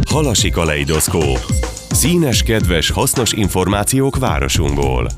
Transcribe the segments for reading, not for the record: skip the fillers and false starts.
Halasi kaleidoszkóp. Színes, kedves, hasznos információk városunkból.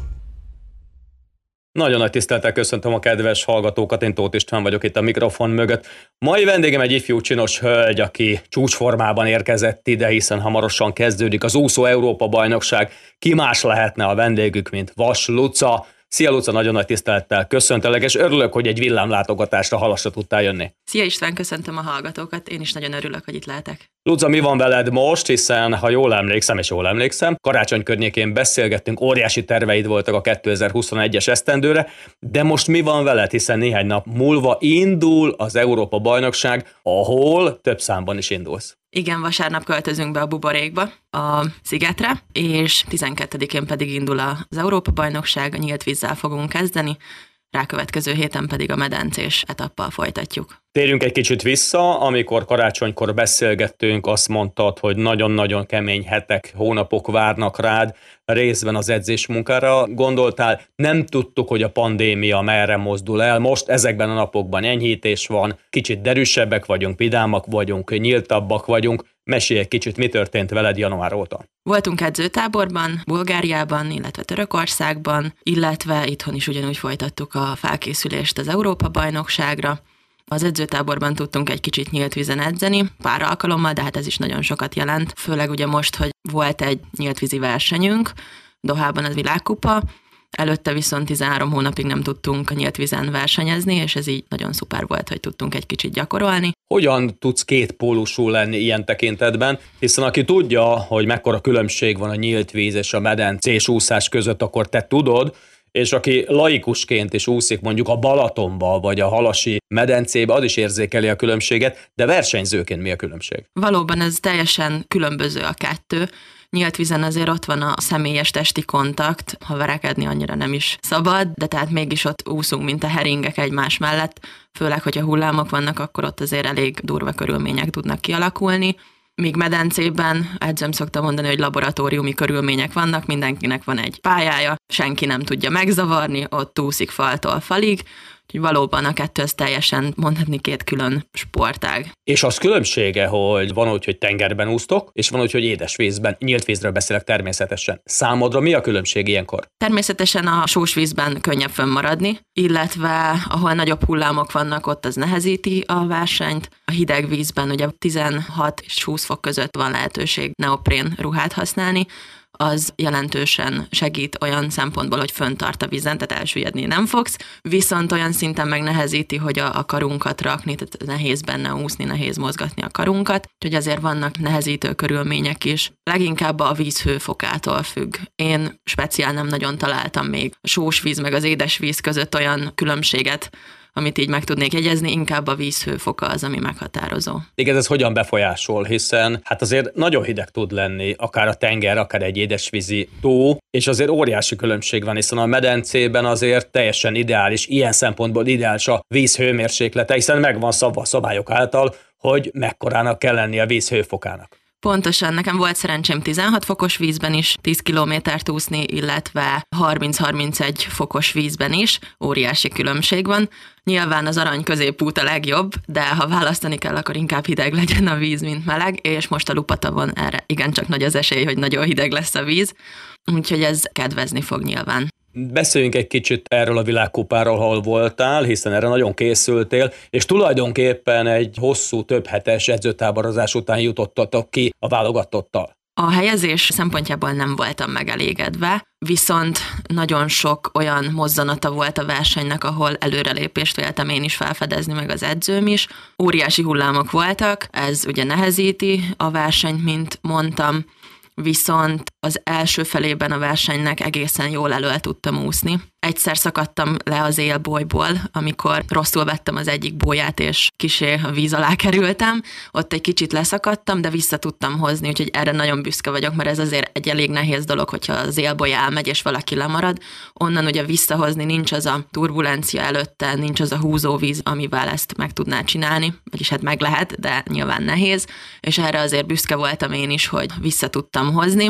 Nagyon nagy tisztelettel köszöntöm a kedves hallgatókat, én Tóth István vagyok itt a mikrofon mögött. Mai vendégem egy ifjú csinos hölgy, aki csúcsformában érkezett ide, hiszen hamarosan kezdődik az úszó Európa-bajnokság. Ki más lehetne a vendégük, mint Vas Luca. Szia Luca, nagyon nagy tisztelettel köszöntelek, és örülök, hogy egy villámlátogatásra Halasra tudtál jönni. Szia István, köszöntöm a hallgatókat, én is nagyon örülök, hogy itt lehetek. Luca, mi van veled most, hiszen ha jól emlékszem, karácsony környékén beszélgettünk, óriási terveid voltak a 2021-es esztendőre, de most mi van veled, hiszen néhány nap múlva indul az Európa-bajnokság, ahol több számban is indulsz. Igen, vasárnap költözünk be a buborékba, a szigetre, és 12-én pedig indul az Európa-bajnokság, a nyílt vízzel fogunk kezdeni, rákövetkező héten pedig a medencés etappal folytatjuk. Térjünk egy kicsit vissza, amikor karácsonykor beszélgettünk, azt mondtad, hogy nagyon-nagyon kemény hetek, hónapok várnak rád, részben az edzésmunkára gondoltál, nem tudtuk, hogy a pandémia merre mozdul el, most ezekben a napokban enyhítés van, kicsit derűsebbek vagyunk, vidámak vagyunk, nyíltabbak vagyunk. Mesélj egy kicsit, mi történt veled január óta? Voltunk edzőtáborban, Bulgáriában, illetve Törökországban, illetve itthon is ugyanúgy folytattuk a felkészülést az Európa-bajnokságra. Az edzőtáborban tudtunk egy kicsit nyílt vízen edzeni, pár alkalommal, de hát ez is nagyon sokat jelent. Főleg ugye most, hogy volt egy nyíltvízi versenyünk, Dohában az világkupa, előtte viszont 13 hónapig nem tudtunk a nyílt vízen versenyezni, és ez így nagyon szuper volt, hogy tudtunk egy kicsit gyakorolni. Hogyan tudsz kétpólusú lenni ilyen tekintetben? Hiszen aki tudja, hogy mekkora különbség van a nyílt víz és a medencés úszás között, akkor te tudod, és aki laikusként is úszik mondjuk a Balatonba, vagy a Halasi medencébe, az is érzékeli a különbséget, de versenyzőként mi a különbség? Valóban ez teljesen különböző a kettő. Nyílt vízen azért ott van a személyes testi kontakt, ha verekedni annyira nem is szabad, de tehát mégis ott úszunk, mint a heringek egymás mellett, főleg, hogyha hullámok vannak, akkor ott azért elég durva körülmények tudnak kialakulni. Míg medencében edzőm szokta mondani, hogy laboratóriumi körülmények vannak, mindenkinek van egy pályája, senki nem tudja megzavarni, ott úszik faltól falig, úgyhogy valóban a kettő az teljesen mondhatni két külön sportág. És az különbsége, hogy van úgy, hogy tengerben úsztok, és van úgy, hogy édesvízben, nyílt vízről beszélek természetesen. Számodra mi a különbség ilyenkor? Természetesen a sós vízben könnyebb fönnmaradni, illetve ahol nagyobb hullámok vannak, ott az nehezíti a versenyt. A hideg vízben ugye 16 és 20 fok között van lehetőség neoprén ruhát használni, az jelentősen segít olyan szempontból, hogy föntart a vízen, tehát elsüllyedni nem fogsz, viszont olyan szinten megnehezíti, hogy a karunkat rakni, tehát nehéz benne úszni, nehéz mozgatni a karunkat, úgyhogy azért vannak nehezítő körülmények is. Leginkább a víz hőfokától függ. Én speciál nem nagyon találtam még a sós víz meg az édes víz között olyan különbséget, amit így meg tudnék jegyezni, inkább a víz hőfoka az, ami meghatározó. Igen, ez hogyan befolyásol, hiszen hát azért nagyon hideg tud lenni, akár a tenger, akár egy édesvízi tó, és azért óriási különbség van, hiszen a medencében azért teljesen ideális, ilyen szempontból ideális a víz hőmérséklete, hiszen megvan szabva a szabályok által, hogy mekkorának kell lenni a víz hőfokának. Pontosan, nekem volt szerencsém 16 fokos vízben is 10 kilométert úszni, illetve 30-31 fokos vízben is, óriási különbség van. Nyilván az arany középút a legjobb, de ha választani kell, akkor inkább hideg legyen a víz, mint meleg, és most a Lupatavon erre igencsak nagy az esély, hogy nagyon hideg lesz a víz, úgyhogy ez kedvezni fog nyilván. Beszéljünk egy kicsit erről a világkupáról, hol voltál, hiszen erre nagyon készültél, és tulajdonképpen egy hosszú, több hetes edzőtáborozás után jutottatok ki a válogatottal. A helyezés szempontjából nem voltam megelégedve, viszont nagyon sok olyan mozzanata volt a versenynek, ahol előrelépést véltem én is felfedezni, meg az edzőm is. Óriási hullámok voltak, ez ugye nehezíti a versenyt, mint mondtam, viszont az első felében a versenynek egészen jól elő tudtam úszni. Egyszer szakadtam le az élbolyból, amikor rosszul vettem az egyik bóját, és kissé a víz alá kerültem. Ott egy kicsit leszakadtam, de vissza tudtam hozni, úgyhogy erre nagyon büszke vagyok, mert ez azért egy elég nehéz dolog, hogyha az élboly elmegy, és valaki lemarad. Onnan ugye visszahozni nincs az a turbulencia előtte, nincs az a húzóvíz, amivel ezt meg tudná csinálni, vagyis hát meg lehet, de nyilván nehéz, és erre azért büszke voltam én is, hogy vissza tudtam hozni.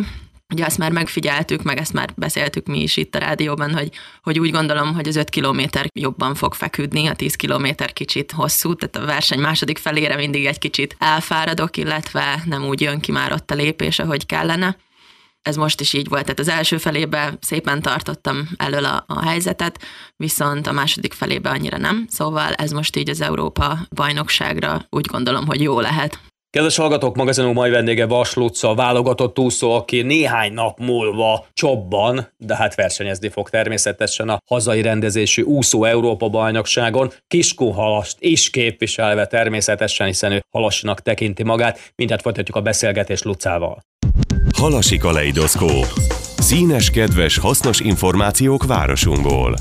Ugye azt már megfigyeltük, meg ezt már beszéltük mi is itt a rádióban, hogy úgy gondolom, hogy az 5 kilométer jobban fog feküdni, a 10 kilométer kicsit hosszú, tehát a verseny második felére mindig egy kicsit elfáradok, illetve nem úgy jön ki már ott a lépés, ahogy kellene. Ez most is így volt, tehát az első felébe szépen tartottam elől a helyzetet, viszont a második felébe annyira nem, szóval ez most így az Európa-bajnokságra úgy gondolom, hogy jó lehet. Kedves hallgatók, magazinunk mai vendége Vas Luca, válogatott úszó, aki néhány nap múlva csobban, de hát versenyezni fog természetesen a hazai rendezésű úszó Európa-bajnokságon, Kiskunhalast is képviselve természetesen, hiszen ő halasinak tekinti magát. Mindjárt folytatjuk a beszélgetést Lucával. Halasi kaleidoszkóp. Színes, kedves, hasznos információk városunkból.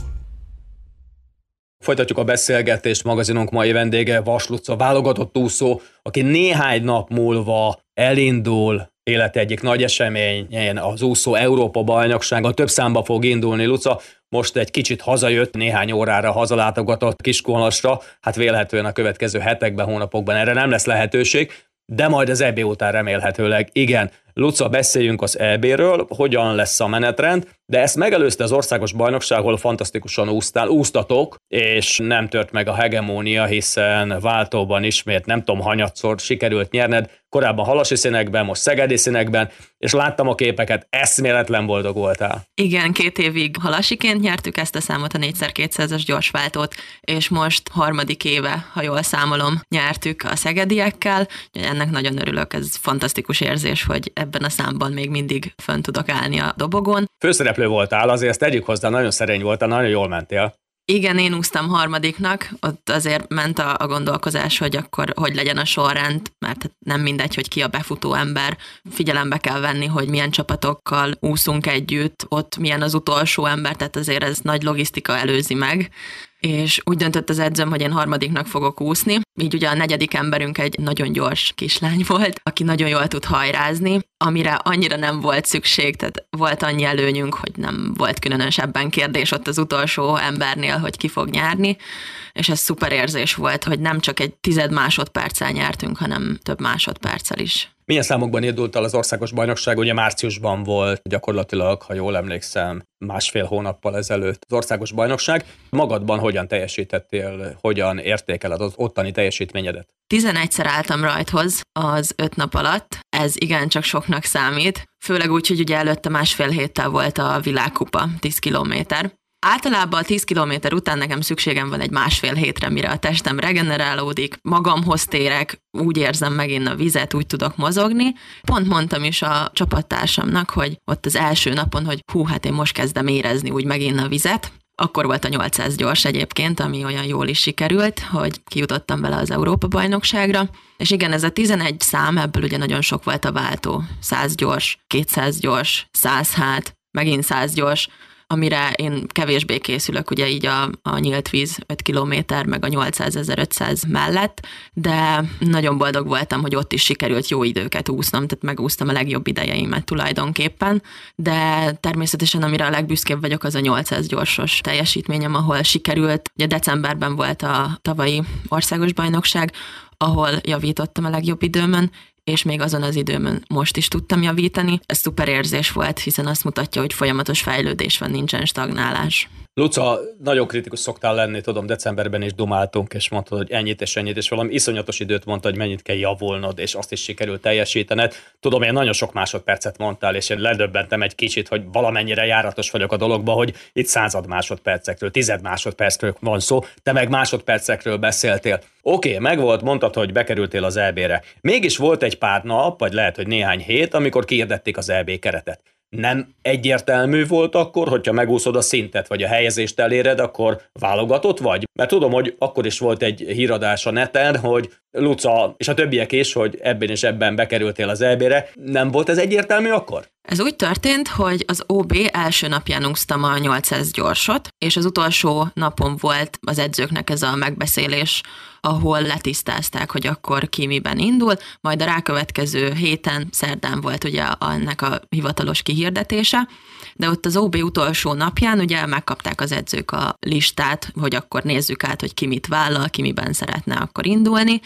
Folytatjuk a beszélgetést, magazinunk mai vendége Vas Luca, válogatott úszó, aki néhány nap múlva elindul élete egyik nagy eseményén, az úszó Európa-bajnokságon, több számba fog indulni. Luca most egy kicsit hazajött, néhány órára hazalátogatott Kiskunhalasra, hát vélhetően a következő hetekben, hónapokban erre nem lesz lehetőség, de majd az EB után remélhetőleg igen. Luca, beszéljünk az EB-ről, hogyan lesz a menetrend, de ezt megelőzte az országos bajnokság, ahol fantasztikusan úsztatok, és nem tört meg a hegemónia, hiszen váltóban ismét nem tudom hanyatszor sikerült nyerned, korábban halasi színekben, most szegedi színekben, és láttam a képeket, eszméletlen boldog voltál. Igen, 2 évig halasiként nyertük ezt a számot, a 4x200-as gyorsváltót, és most 3. éve, ha jól számolom, nyertük a szegediekkel. Ennek nagyon örülök, ez fantasztikus érzés, hogy ebben a számban még mindig fönn tudok állni a dobogon. Főszereplő voltál, azért ezt tegyük hozzá, nagyon szerény voltál, nagyon jól mentél. Igen, én úsztam 3. ott azért ment a gondolkozás, hogy akkor hogy legyen a sorrend, mert nem mindegy, hogy ki a befutó ember. Figyelembe kell venni, hogy milyen csapatokkal úszunk együtt, ott milyen az utolsó ember, tehát azért ez nagy logisztika előzi meg. És úgy döntött az edzőm, hogy én 3. fogok úszni. Így ugye a 4. emberünk egy nagyon gyors kislány volt, aki nagyon jól tud hajrázni, amire annyira nem volt szükség, tehát volt annyi előnyünk, hogy nem volt különösebben kérdés ott az utolsó embernél, hogy ki fog nyerni, és ez szuper érzés volt, hogy nem csak egy 10 másodperccel nyertünk, hanem több másodperccel is. Milyen számokban indultál az országos bajnokság? Ugye márciusban volt gyakorlatilag, ha jól emlékszem, 1,5 hónappal ezelőtt az országos bajnokság. Magadban hogyan teljesítettél, hogyan értékeled az ottani teljesítményedet? 11-szer álltam rajthoz az 5 nap alatt, ez igencsak soknak számít, főleg úgy, hogy ugye előtte 1,5 héttel volt a világkupa, 10 kilométer. Általában a 10 kilométer után nekem szükségem van egy 1,5 hétre, mire a testem regenerálódik, magamhoz térek, úgy érzem megint a vizet, úgy tudok mozogni. Pont mondtam is a csapattársamnak, hogy ott az első napon, hogy hát én most kezdem érezni úgy megint a vizet. Akkor volt a 800 gyors egyébként, ami olyan jól is sikerült, hogy kijutottam vele az Európa-bajnokságra. És igen, ez a 11 szám, ebből ugye nagyon sok volt a váltó. 100 gyors, 200 gyors, 100 hát, megint 100 gyors, amire én kevésbé készülök, ugye így a nyílt víz 5 kilométer, meg a 800-1500 mellett, de nagyon boldog voltam, hogy ott is sikerült jó időket úsznom, tehát megúsztam a legjobb idejeimet tulajdonképpen, de természetesen amire a legbüszkébb vagyok, az a 800 gyorsos teljesítményem, ahol sikerült, ugye decemberben volt a tavalyi országos bajnokság, ahol javítottam a legjobb időmön, és még azon az időmön most is tudtam javítani. Ez szuper érzés volt, hiszen azt mutatja, hogy folyamatos fejlődés van, nincsen stagnálás. Luca, nagyon kritikus szoktál lenni, tudom, decemberben is dumáltunk, és mondtad, hogy ennyit, és valami iszonyatos időt mondta, hogy mennyit kell javulnod, és azt is sikerült teljesítened. Tudom, én nagyon sok másodpercet mondtál, és én ledöbbentem egy kicsit, hogy valamennyire járatos vagyok a dologba, hogy itt 100 másodpercekről, 10 másodpercről van szó, te meg másodpercekről beszéltél. Oké, megvolt, mondtad, hogy bekerültél az EB-re. Mégis volt egy pár nap, vagy lehet, hogy néhány hét, amikor kiirdették az EB keretet. Nem egyértelmű volt akkor, hogyha megúszod a szintet, vagy a helyezést eléred, akkor válogatott vagy? Mert tudom, hogy akkor is volt egy híradás a neten, hogy Luca és a többiek is, hogy ebben és ebben bekerültél az EB-re. Nem volt ez egyértelmű akkor? Ez úgy történt, hogy az OB első napján úsztam a 800 gyorsot, és az utolsó napon volt az edzőknek ez a megbeszélés, ahol letisztázták, hogy akkor ki miben indul, majd a rákövetkező héten, szerdán volt ugye ennek a hivatalos kihirdetése, de ott az OB utolsó napján ugye megkapták az edzők a listát, hogy akkor nézzük át, hogy ki mit vállal, ki miben szeretne akkor indulni,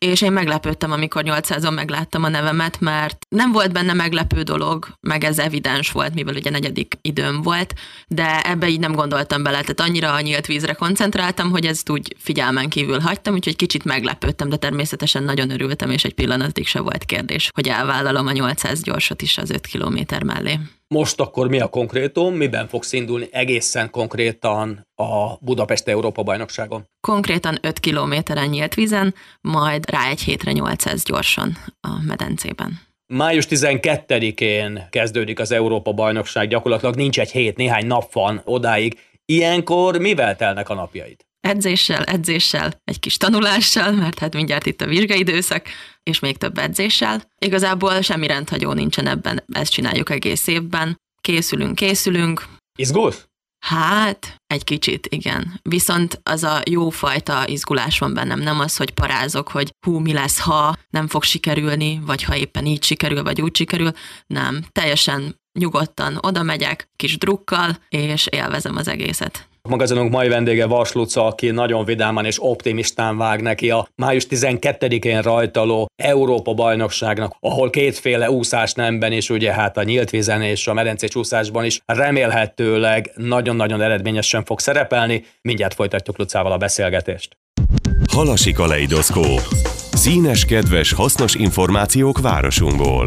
és én meglepődtem, amikor 800-on megláttam a nevemet, mert nem volt benne meglepő dolog, meg ez evidens volt, mivel ugye 4. időm volt, de ebbe így nem gondoltam bele, tehát annyira a nyílt vízre koncentráltam, hogy ezt úgy figyelmen kívül hagytam, úgyhogy kicsit meglepődtem, de természetesen nagyon örültem, és egy pillanatig se volt kérdés, hogy elvállalom a 800 gyorsot is az 5 kilométer mellé. Most akkor mi a konkrétum? Miben fogsz indulni egészen konkrétan a Budapest Európa-bajnokságon? Konkrétan 5 kilométeren nyílt vízen, majd rá egy hétre 800 gyorsan a medencében. Május 12-én kezdődik az Európa-bajnokság, gyakorlatilag nincs egy hét, néhány nap van odáig. Ilyenkor mivel telnek a napjaid? Edzéssel, egy kis tanulással, mert hát mindjárt itt a vizsgaidőszak, és még több edzéssel. Igazából semmi rendhagyó nincsen ebben, ezt csináljuk egész évben. Készülünk. Izgulsz? Hát, egy kicsit, igen. Viszont az a jófajta izgulás van bennem, nem az, hogy parázok, hogy mi lesz, ha nem fog sikerülni, vagy ha éppen így sikerül, vagy úgy sikerül. Nem, teljesen nyugodtan oda megyek, kis drukkal, és élvezem az egészet. A magazinunk mai vendége Vas Luca, aki nagyon vidáman és optimistán vág neki a május 12-én rajtaló Európa-bajnokságnak, ahol kétféle úszásnemben is, ugye hát a nyílt vízen és a medencés úszásban is remélhetőleg nagyon-nagyon eredményesen fog szerepelni. Mindjárt folytatjuk Lucával a beszélgetést. Halasi kaleidoszkóp. Színes, kedves, hasznos információk városunkból.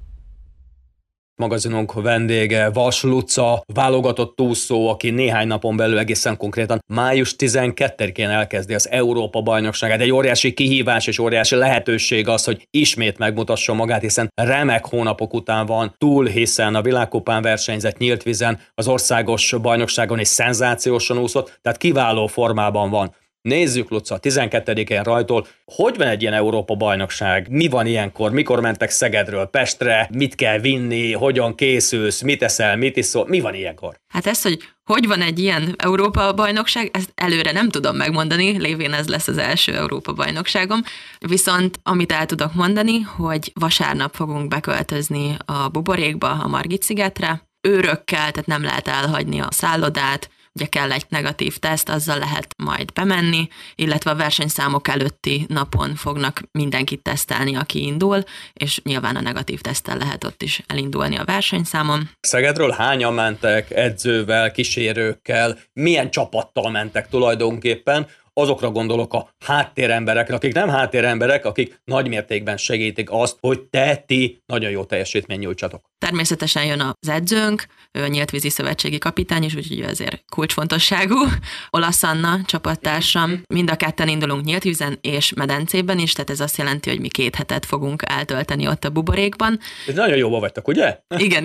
Magazinunk vendége Vas Luca, válogatott úszó, aki néhány napon belül egészen konkrétan május 12-én elkezdi az Európa-bajnokságát. Egy óriási kihívás és óriási lehetőség az, hogy ismét megmutassa magát, hiszen remek hónapok után van túl, hiszen a világkupán versenyzett nyílt vízen, az országos bajnokságon is szenzációsan úszott, tehát kiváló formában van. Nézzük, Luca, 12-én rajtól. Hogy van egy ilyen Európa-bajnokság? Mi van ilyenkor? Mikor mentek Szegedről Pestre? Mit kell vinni? Hogyan készülsz? Mit eszel? Mit iszol? Mi van ilyenkor? Hát ez, hogy van egy ilyen Európa-bajnokság, ezt előre nem tudom megmondani, lévén ez lesz az első Európa-bajnokságom. Viszont amit el tudok mondani, hogy vasárnap fogunk beköltözni a Buborékba, a Margit-szigetre. Őrökkel, tehát nem lehet elhagyni a szállodát, ugye kell egy negatív teszt, azzal lehet majd bemenni, illetve a versenyszámok előtti napon fognak mindenkit tesztelni, aki indul, és nyilván a negatív teszttel lehet ott is elindulni a versenyszámon. Szegedről hányan mentek edzővel, kísérőkkel, milyen csapattal mentek tulajdonképpen? Azokra gondolok a háttéremberekre, akik nem háttéremberek, akik nagymértékben segítik azt, hogy ti nagyon jó teljesítmény nyújtsatok. Természetesen jön az edzőnk, ő a Nyíltvízi Szövetségi kapitány, és úgyhogy azért kulcsfontosságú. Olasz Anna csapattársam, mind a ketten indulunk nyíltvízen és medencében is, tehát ez azt jelenti, hogy mi 2 hetet fogunk eltölteni ott a Buborékban. Ez nagyon jóban vagytok, ugye? Igen.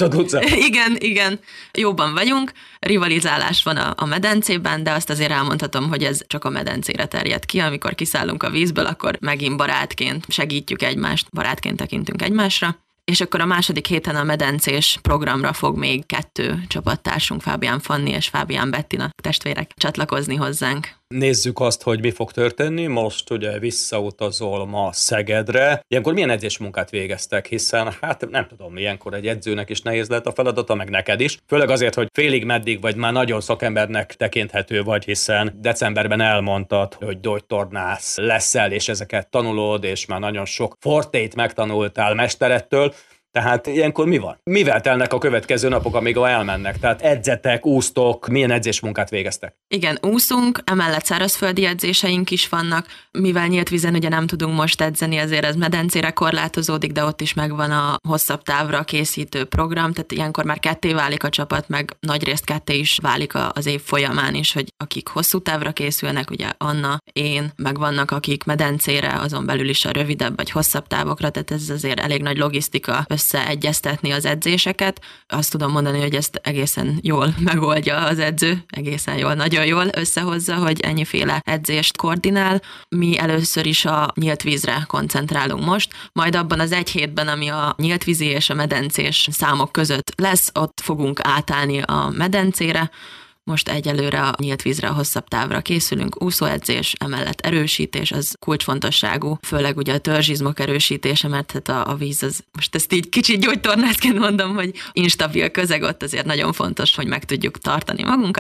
Igen. Jóban vagyunk, rivalizálás van a medencében, de azt azért elmondhatom, hogy ez csak a medencére terjed ki. Amikor kiszállunk a vízből, akkor megint barátként segítjük egymást, barátként tekintünk egymásra. És akkor a második héten a medencés programra fog még 2 csapattársunk, Fábián Fanni és Fábián Bettina testvérek csatlakozni hozzánk. Nézzük azt, hogy mi fog történni. Most ugye visszautazol ma Szegedre. Ilyenkor milyen edzésmunkát végeztek, hiszen hát nem tudom, ilyenkor egy edzőnek is nehéz lehet a feladata, meg neked is. Főleg azért, hogy félig meddig vagy már nagyon szakembernek tekinthető vagy, hiszen decemberben elmondtad, hogy gyógytornász leszel, és ezeket tanulod, és már nagyon sok fortét megtanultál mesterettől. Tehát ilyenkor mi van? Mivel telnek a következő napok, amíg elmennek? Tehát edzetek, úsztok, milyen edzésmunkát végeztek? Igen, úszunk, emellett szárazföldi edzéseink is vannak, mivel nyílt vízen ugye nem tudunk most edzeni, ezért ez medencére korlátozódik, de ott is megvan a hosszabb távra készítő program, tehát ilyenkor már 2 válik a csapat, meg nagyrészt 2 is válik az év folyamán is, hogy akik hosszú távra készülnek, ugye Anna, én, meg vannak akik medencére, azon belül is a rövidebb vagy hosszabb távokra, tehát ez azért elég nagy logisztika összeegyeztetni az edzéseket. Azt tudom mondani, hogy ezt egészen jól megoldja az edző, egészen jól, nagyon jól összehozza, hogy ennyiféle edzést koordinál. Mi először is a nyílt vízre koncentrálunk most, majd abban az 1 hétben, ami a nyílt vízi és a medencés számok között lesz, ott fogunk átállni a medencére. Most egyelőre a nyílt vízre, a hosszabb távra készülünk, úszóedzés, emellett erősítés, az kulcsfontosságú, főleg ugye a törzsizmok erősítése, mert hát a víz az, most ezt így kicsit gyógytornászként mondom, hogy instabil közeg, ott azért nagyon fontos, hogy meg tudjuk tartani magunkat.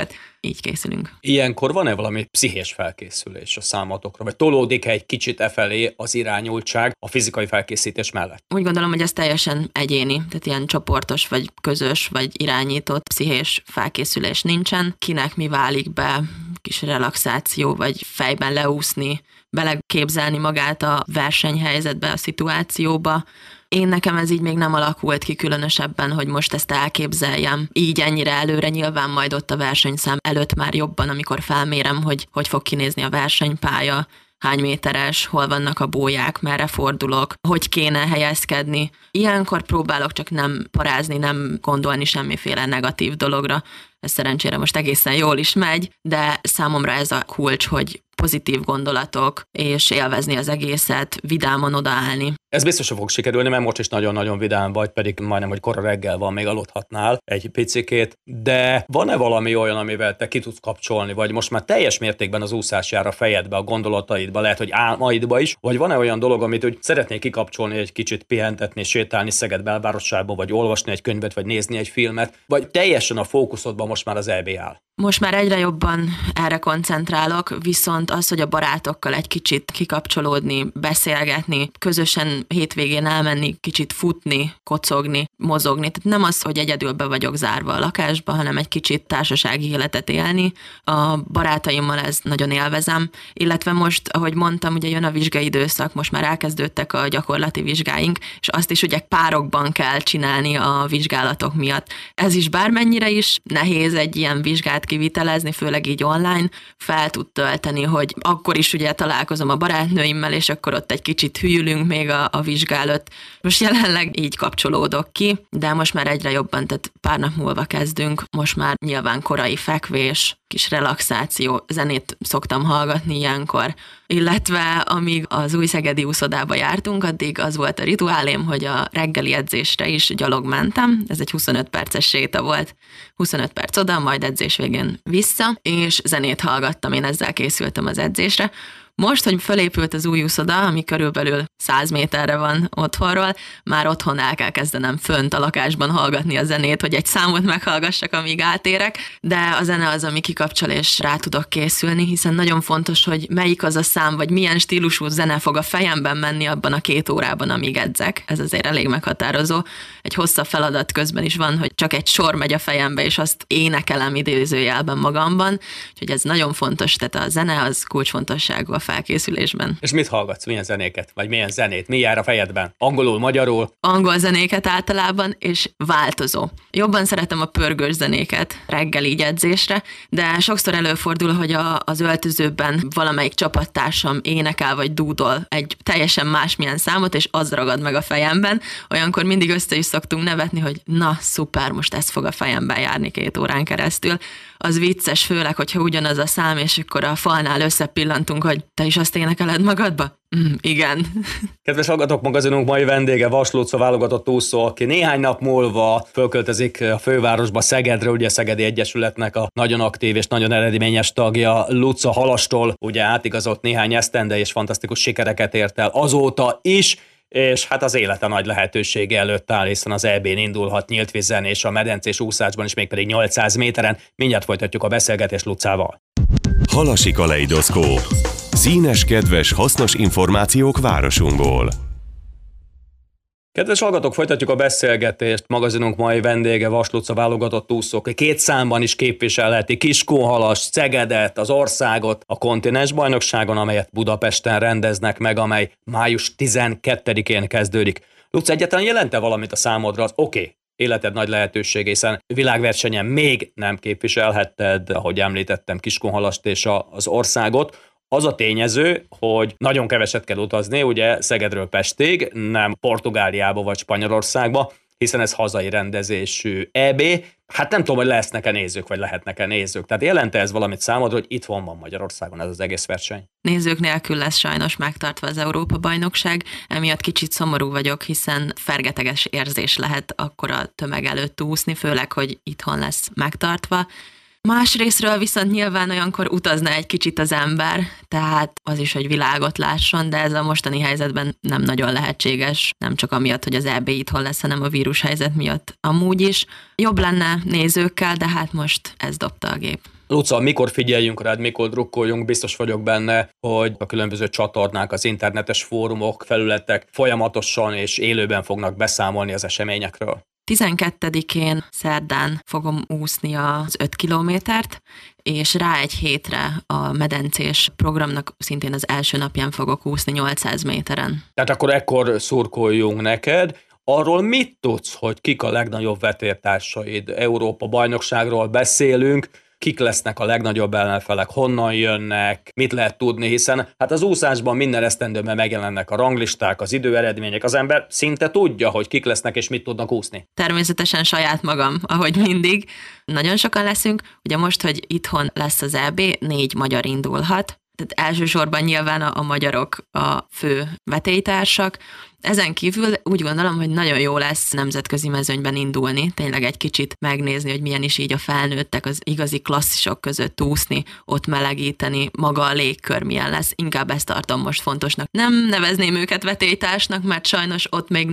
így készülünk. Ilyenkor van-e valami pszichés felkészülés a számotokra, vagy tolódik egy kicsit efelé az irányultság a fizikai felkészítés mellett? Úgy gondolom, hogy ez teljesen egyéni, tehát ilyen csoportos, vagy közös, vagy irányított pszichés felkészülés nincsen. Kinek mi válik be, kis relaxáció, vagy fejben leúszni, beleképzelni magát a versenyhelyzetbe, a szituációba. Nekem ez így még nem alakult ki különösebben, hogy most ezt elképzeljem. Így ennyire előre, nyilván majd ott a versenyszám előtt már jobban, amikor felmérem, hogy fog kinézni a versenypálya, hány méteres, hol vannak a bóják, merre fordulok, hogy kéne helyezkedni. Ilyenkor próbálok csak nem parázni, nem gondolni semmiféle negatív dologra. Ez szerencsére most egészen jól is megy, de számomra ez a kulcs, hogy pozitív gondolatok, és élvezni az egészet, vidáman odaállni. Ez biztos, hogy fog sikerülni, mert most is nagyon-nagyon vidám vagy, pedig majdnem, hogy kora reggel van, még aludhatnál egy picikét, de van-e valami olyan, amivel te ki tudsz kapcsolni, vagy most már teljes mértékben az úszás jár a fejedbe, a gondolataidba, lehet, hogy álmaidba is, vagy van-e olyan dolog, amit úgy szeretnék kikapcsolni, egy kicsit pihentetni, sétálni Szeged belvárosába, vagy olvasni egy könyvet, vagy nézni egy filmet, vagy teljesen a fókuszodban most már az EB áll? Most már egyre jobban erre koncentrálok, viszont az, hogy a barátokkal egy kicsit kikapcsolódni, beszélgetni, közösen hétvégén elmenni, kicsit futni, kocogni, mozogni. Tehát nem az, hogy egyedül be vagyok zárva a lakásba, hanem egy kicsit társasági életet élni. A barátaimmal ez nagyon élvezem, illetve most, ahogy mondtam, ugye jön a vizsgai időszak, most már elkezdődtek a gyakorlati vizsgáink, és azt is ugye párokban kell csinálni a vizsgálatok miatt. Ez is bármennyire is nehéz egy ilyen vizsgát kivitelezni, főleg így online, fel tud tölteni, hogy akkor is ugye találkozom a barátnőimmel, és akkor ott egy kicsit hűlünk még a vizsga előtt. Most jelenleg így kapcsolódok ki, de most már egyre jobban, tehát pár nap múlva kezdünk, most már nyilván korai fekvés, kis relaxáció, zenét szoktam hallgatni ilyenkor, illetve amíg az Újszegedi úszodába jártunk, addig az volt a rituálém, hogy a reggeli edzésre is gyalog mentem, ez egy 25 perces séta volt, 25 perc oda, majd edzés végén vissza, és zenét hallgattam, én ezzel készültem az edzésre. Most, hogy fölépült az új úszoda, ami körülbelül 100 méterre van otthonról, már otthon el kell kezdenem fönt a lakásban hallgatni a zenét, hogy egy számot meghallgassak, amíg átérek, de a zene az, ami kikapcsol, és rá tudok készülni, hiszen nagyon fontos, hogy melyik az a szám, vagy milyen stílusú zene fog a fejemben menni abban a 2 órában, amíg edzek. Ez azért elég meghatározó. Egy hosszabb feladat közben is van, hogy csak egy sor megy a fejembe, és azt énekelem idézőjelben magamban, úgyhogy ez nagyon fontos, tehát a zene az kulcsfontosságú a felkészülésben. És mit hallgatsz? Milyen zenéket? Vagy milyen zenét? Mi jár a fejedben? Angolul, magyarul? Angol zenéket általában, és változó. Jobban szeretem a pörgős zenéket reggel így edzésre, de sokszor előfordul, hogy az öltözőben valamelyik csapattársam énekel vagy dúdol egy teljesen másmilyen számot, és az ragad meg a fejemben. Olyankor mindig össze is szoktunk nevetni, hogy na, szuper, most ez fog a fejemben járni 2 órán keresztül. Az vicces, főleg, hogyha ugyanaz a szám, és akkor a falnál összepillantunk, hogy te is azt énekeled magadba? Igen. Kedves hallgatók, magazinunk mai vendége Vas Luca, válogatott úszó, aki néhány nap múlva fölköltözik a fővárosba, Szegedre, ugye Szegedi Egyesületnek a nagyon aktív és nagyon eredményes tagja. Luca Halastól ugye átigazolt néhány esztende, és fantasztikus sikereket ért el azóta is, és hát az élete nagy lehetősége előtt áll, hiszen az EB-n indulhat nyílt vízen és a medencés úszásban is, mégpedig 800 méteren. Mindjárt folytatjuk a beszélgetést Lucával. Halasi kaleidoszkóp. Színes, kedves, hasznos információk városunkból. Kedves hallgatók, folytatjuk a beszélgetést. Magazinunk mai vendége Vas Luca, válogatott úszó, aki 2 számban is képviselheti Kiskunhalast, Szegedet, az országot a kontinens bajnokságon, amelyet Budapesten rendeznek meg, amely május 12-én kezdődik. Luca, egyáltalán jelente valamit a számodra az életed nagy lehetőség, hiszen világversenyen még nem képviselhetted, ahogy említettem, Kiskunhalast és az országot. Az a tényező, hogy nagyon keveset kell utazni, ugye Szegedről Pestig, nem Portugáliába vagy Spanyolországba, hiszen ez hazai rendezésű EB. Hát nem tudom, hogy lesznek-e nézők, vagy lehetnek-e nézők. Tehát jelente ez valamit számodra, hogy itthon van Magyarországon ez az egész verseny? Nézők nélkül lesz sajnos megtartva az Európa-bajnokság, emiatt kicsit szomorú vagyok, hiszen fergeteges érzés lehet akkora tömeg előtt úszni, főleg, hogy itthon lesz megtartva. Másrésztről viszont nyilván olyankor utazna egy kicsit az ember, tehát az is, hogy világot lásson, de ez a mostani helyzetben nem nagyon lehetséges, nem csak amiatt, hogy az EB itthon lesz, hanem a vírushelyzet miatt amúgy is. Jobb lenne nézőkkel, de hát most ez dobta a gép. Luca, mikor figyeljünk rád, mikor drukkoljunk, biztos vagyok benne, hogy a különböző csatornák, az internetes fórumok, felületek folyamatosan és élőben fognak beszámolni az eseményekről. 12-én szerdán fogom úszni az 5 kilométert, és rá egy hétre a medencés programnak szintén az első napján fogok úszni 800 méteren. Tehát akkor ekkor szurkoljunk neked. Arról mit tudsz, hogy kik a legnagyobb vetértársaid? Európa bajnokságról beszélünk, kik lesznek a legnagyobb ellenfelek, honnan jönnek, mit lehet tudni, hiszen hát az úszásban minden esztendőben megjelennek a ranglisták, az időeredmények, az ember szinte tudja, hogy kik lesznek és mit tudnak úszni. Természetesen saját magam, ahogy mindig. Nagyon sokan leszünk, ugye most, hogy itthon lesz az EB, 4 magyar indulhat, tehát elsősorban nyilván a magyarok a fő vetélytársak. Ezen kívül úgy gondolom, hogy nagyon jó lesz nemzetközi mezőnyben indulni, tényleg egy kicsit megnézni, hogy milyen is így a felnőttek, az igazi klasszisok között úszni, ott melegíteni, maga a légkör milyen lesz. Inkább ezt tartom most fontosnak. Nem nevezném őket vetélytársnak, mert sajnos ott még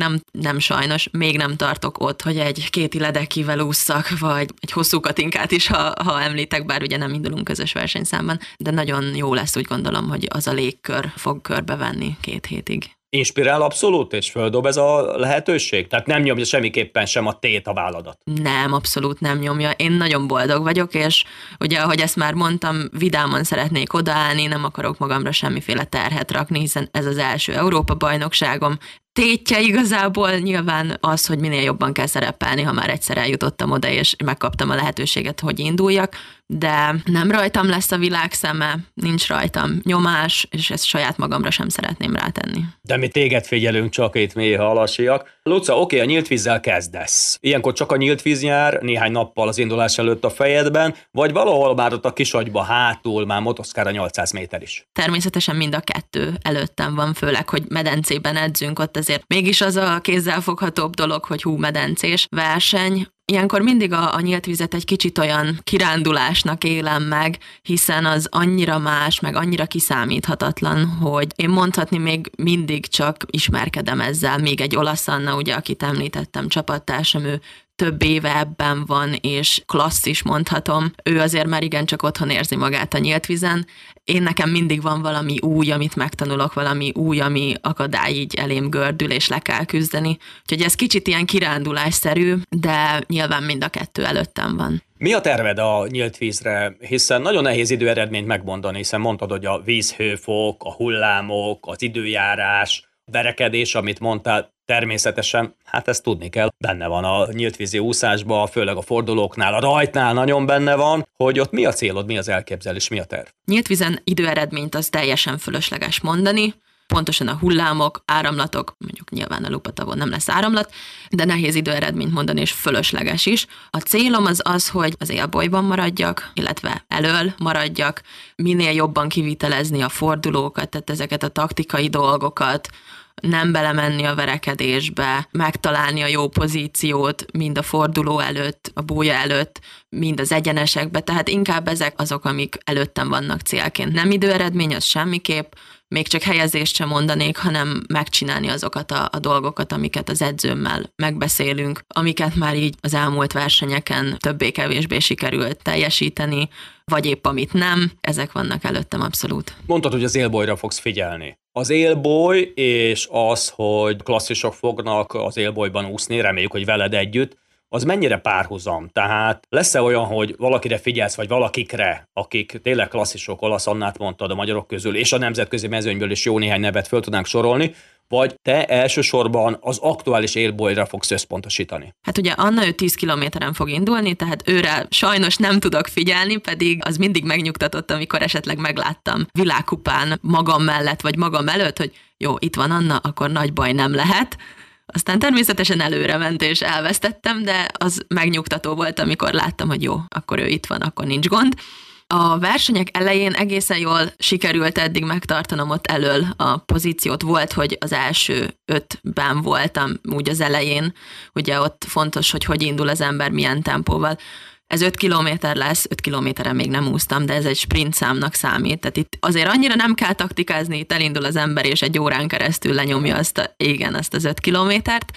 még nem tartok ott, hogy egy kéti ledekivel ússzak, vagy egy hosszú katinkát is, ha említek, bár ugye nem indulunk közös versenyszámban, de nagyon jó lesz, úgy gondolom, hogy az a légkör fog körbevenni 2 hétig. Inspirál abszolút, és földob ez a lehetőség? Tehát nem nyomja semmiképpen sem a tét a válladat? Nem, abszolút nem nyomja. Én nagyon boldog vagyok, és ugye, ahogy ezt már mondtam, vidáman szeretnék odaállni, nem akarok magamra semmiféle terhet rakni, hiszen ez az első Európa-bajnokságom. Tétje igazából nyilván az, hogy minél jobban kell szerepelni, ha már egyszer eljutottam oda, és megkaptam a lehetőséget, hogy induljak, de nem rajtam lesz a világ szeme, nincs rajtam nyomás, és ezt saját magamra sem szeretném rátenni. De mi téged figyelünk csak itt, mi halasiak. Luca, oké, a nyílt vízzel kezdesz. Ilyenkor csak a nyílt víz jár, néhány nappal az indulás előtt a fejedben, vagy valahol már ott a kisagyba hátul már motoszkál a 800 méter is? Természetesen mind a kettő előttem van, főleg, hogy medencében edzünk, ott azért mégis az a kézzelfoghatóbb dolog, hogy medencés verseny. Ilyenkor mindig a nyílt vizet egy kicsit olyan kirándulásnak élem meg, hiszen az annyira más, meg annyira kiszámíthatatlan, hogy én mondhatni még mindig csak ismerkedem ezzel. Még egy olasz Anna, ugye, akit említettem, csapattársam, ő több éve ebben van, és klasszis mondhatom. Ő azért már igencsak otthon érzi magát a nyílt vízen. Én nekem mindig van valami új, amit megtanulok, valami új, ami akadály így elém gördül, és le kell küzdeni. Úgyhogy ez kicsit ilyen kirándulásszerű, de nyilván mind a kettő előttem van. Mi a terved a nyílt vízre? Hiszen nagyon nehéz időeredményt megmondani, hiszen mondtad, hogy a vízhőfok, a hullámok, az időjárás, a verekedés, amit mondtál, természetesen, hát ezt tudni kell, benne van a nyíltvízi úszásban, főleg a fordulóknál, a rajtnál nagyon benne van, hogy ott mi a célod, mi az elképzelés, mi a terv? Nyíltvízen időeredményt az teljesen fölösleges mondani, pontosan a hullámok, áramlatok, mondjuk nyilván a Lupatavon nem lesz áramlat, de nehéz időeredményt mondani, és fölösleges is. A célom az, hogy az élbolyban maradjak, illetve elől maradjak, minél jobban kivitelezni a fordulókat, tehát ezeket a taktikai dolgokat, nem belemenni a verekedésbe, megtalálni a jó pozíciót, mind a forduló előtt, a búja előtt, mind az egyenesekbe, tehát inkább ezek azok, amik előttem vannak célként. Nem időeredmény, az semmiképp, még csak helyezést sem mondanék, hanem megcsinálni azokat a dolgokat, amiket az edzőmmel megbeszélünk, amiket már így az elmúlt versenyeken többé-kevésbé sikerült teljesíteni, vagy épp amit nem, ezek vannak előttem abszolút. Mondtad, hogy az élbolyra fogsz figyelni. Az élboly és az, hogy klasszisok fognak az élbolyban úszni, reméljük, hogy veled együtt, az mennyire párhuzam? Tehát lesz-e olyan, hogy valakire figyelsz, vagy valakikre, akik tényleg klasszisok, Olasz Annát mondtad a magyarok közül, és a nemzetközi mezőnyből is jó néhány nevet föl tudnánk sorolni, vagy te elsősorban az aktuális élbolyra fogsz összpontosítani? Hát ugye Anna, ő 10 kilométeren fog indulni, tehát őre sajnos nem tudok figyelni, pedig az mindig megnyugtatott, amikor esetleg megláttam világkupán magam mellett, vagy magam előtt, hogy jó, itt van Anna, akkor nagy baj nem lehet. Aztán természetesen előre ment és elvesztettem, de az megnyugtató volt, amikor láttam, hogy jó, akkor ő itt van, akkor nincs gond. A versenyek elején egészen jól sikerült eddig megtartanom ott elől a pozíciót. Volt, hogy az első 5-ben voltam úgy az elején, ugye ott fontos, hogy indul az ember, milyen tempóval. Ez 5 kilométer lesz, 5 kilométeren még nem úsztam, de ez egy sprint számnak számít. Tehát itt azért annyira nem kell taktikázni, itt elindul az ember, és egy órán keresztül lenyomja azt az 5 kilométert.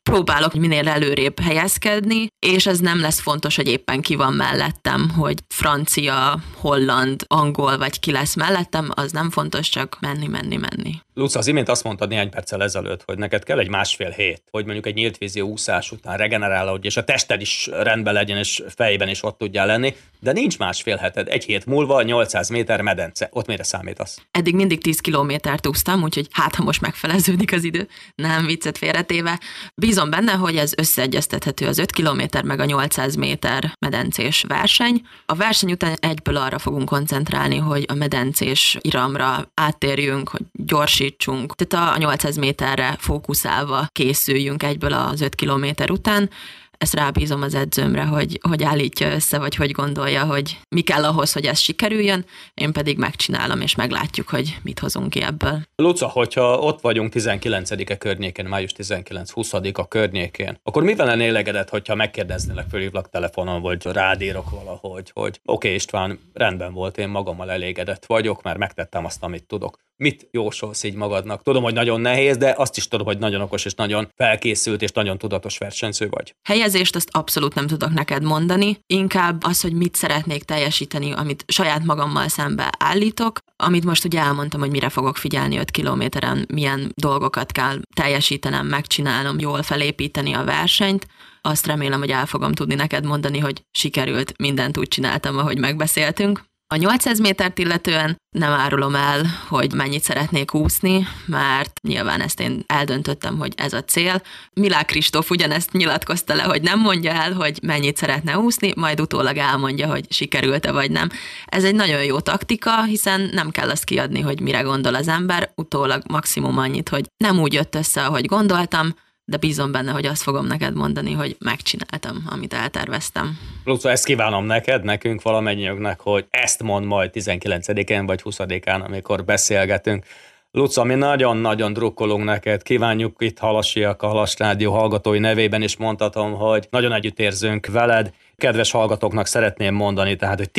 próbálok minél előrébb helyezkedni, és ez nem lesz fontos, hogy éppen ki van mellettem, hogy francia, holland, angol vagy ki lesz mellettem, az nem fontos, csak menni. Luca, az imént azt mondtad néhány perccel ezelőtt, hogy neked kell egy másfél hét, hogy mondjuk egy nyíltvízi úszás után regenerálódj, és a tested is rendben legyen, és fejben is ott tudjál lenni, de nincs másfél heted. Egy hét múlva 800 méter medence. Ott mire számítasz? Eddig mindig 10 kilométert úsztam, úgyhogy ha most megfeleződik az idő, nem viccet félretéve. Bízom benne, hogy ez összeegyeztethető az 5 kilométer meg a 800 méter medencés verseny. A verseny után egyből arra fogunk koncentrálni, hogy a medencés iramra áttérjünk, hogy gyorsítsunk. Tehát a 800 méterre fókuszálva készüljünk egyből az 5 kilométer után. Ezt rábízom az edzőmre, hogy állítja össze, vagy hogy gondolja, hogy mi kell ahhoz, hogy ez sikerüljön, én pedig megcsinálom, és meglátjuk, hogy mit hozunk ki ebből. Luca, hogyha ott vagyunk 19-e környékén, május 19-20-a környékén, akkor mivel lennél elégedett, hogyha megkérdeznélek, fölhívlak telefonon, vagy rádírok valahogy, hogy oké, István, rendben volt, én magammal elégedett vagyok, mert megtettem azt, amit tudok. Mit jósolsz így magadnak? Tudom, hogy nagyon nehéz, de azt is tudom, hogy nagyon okos és nagyon felkészült és nagyon tudatos versenyző vagy. Helyezést azt abszolút nem tudok neked mondani, inkább az, hogy mit szeretnék teljesíteni, amit saját magammal szembe állítok, amit most ugye elmondtam, hogy mire fogok figyelni 5 kilométeren, milyen dolgokat kell teljesítenem, megcsinálnom, jól felépíteni a versenyt. Azt remélem, hogy el fogom tudni neked mondani, hogy sikerült, mindent úgy csináltam, ahogy megbeszéltünk. A 800 métert illetően nem árulom el, hogy mennyit szeretnék úszni, mert nyilván ezt én eldöntöttem, hogy ez a cél. Milák Kristóf ugyanezt nyilatkozta le, hogy nem mondja el, hogy mennyit szeretne úszni, majd utólag elmondja, hogy sikerült-e vagy nem. Ez egy nagyon jó taktika, hiszen nem kell azt kiadni, hogy mire gondol az ember, utólag maximum annyit, hogy nem úgy jött össze, ahogy gondoltam, de bízom benne, hogy azt fogom neked mondani, hogy megcsináltam, amit elterveztem. Luca, ezt kívánom neked, nekünk valamennyiünknek, hogy ezt mond majd 19-én vagy 20-án, amikor beszélgetünk. Luca, mi nagyon-nagyon drukkolunk neked, kívánjuk itt Halasiak, a Halas Rádió hallgatói nevében is mondhatom, hogy nagyon együttérzünk veled. Kedves hallgatóknak szeretném mondani, tehát, hogy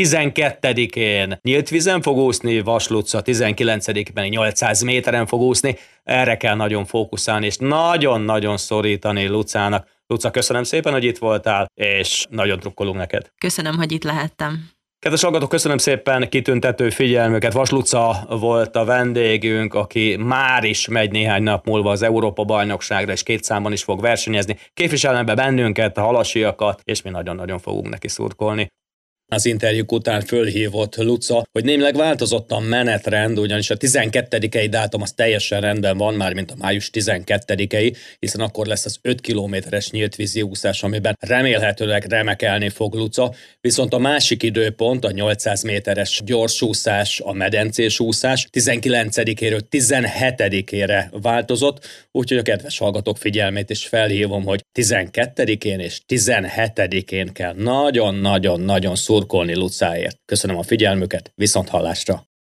12-én nyílt vízen fog úszni, Vas Luca 19-ben 800 méteren fog úszni, erre kell nagyon fókuszálni, és nagyon-nagyon szorítani Lucának. Luca, köszönöm szépen, hogy itt voltál, és nagyon drukkolunk neked. Köszönöm, hogy itt lehettem. Kedves hallgatók, köszönöm szépen kitüntető figyelmüket. Vas Luca volt a vendégünk, aki már is megy néhány nap múlva az Európa-bajnokságra, és 2 számban is fog versenyezni. Képviselne be bennünket, a halasiakat, és mi nagyon-nagyon fogunk neki szurkolni. Az interjúk után fölhívott Luca, hogy némileg változott a menetrend, ugyanis a 12. dátum az teljesen rendben van, már mint a május 12-i, hiszen akkor lesz az 5 kilométeres nyíltvízi úszás, amiben remélhetőleg remekelni fog Luca, viszont a másik időpont, a 800 méteres gyorsúszás, a medencés úszás 19-éről 17-ére változott, úgyhogy a kedves hallgatók figyelmét is felhívom, hogy 12-én és 17-én kell nagyon-nagyon-nagyon szurkolni Lucáért. Köszönöm a figyelmüket, viszonthallásra!